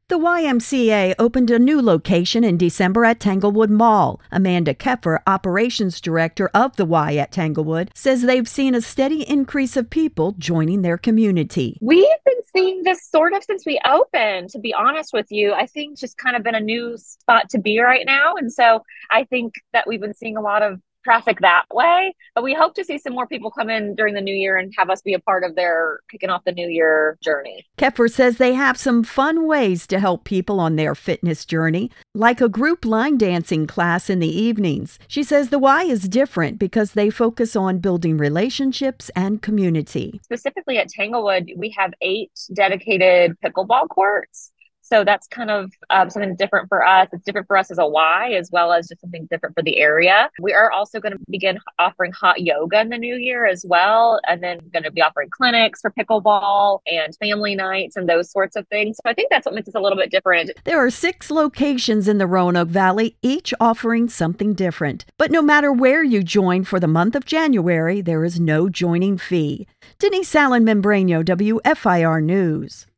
The YMCA opened a new location in December at Tanglewood Mall. Amanda Keffer, operations director of the Y at Tanglewood, says they've seen a steady increase of people joining their community. We've been seeing this sort of since we opened, to be honest with you. I think it's just kind of been a new spot to be right now. And so I think that we've been seeing a lot of traffic that way, but we hope to see some more people come in during the new year and have us be a part of their kicking off the new year journey. Keffer says they have some fun ways to help people on their fitness journey, like a group line dancing class in the evenings. She says the Y is different because they focus on building relationships and community. Specifically at Tanglewood, we have 8 dedicated pickleball courts. So that's kind of something different for us. It's different for us as a Y, as well as just something different for the area. We are also going to begin offering hot yoga in the new year as well. And then going to be offering clinics for pickleball and family nights and those sorts of things. So I think that's what makes us a little bit different. There are 6 locations in the Roanoke Valley, each offering something different. But no matter where you join for the month of January, there is no joining fee. Denise Allen Membrano, WFIR News.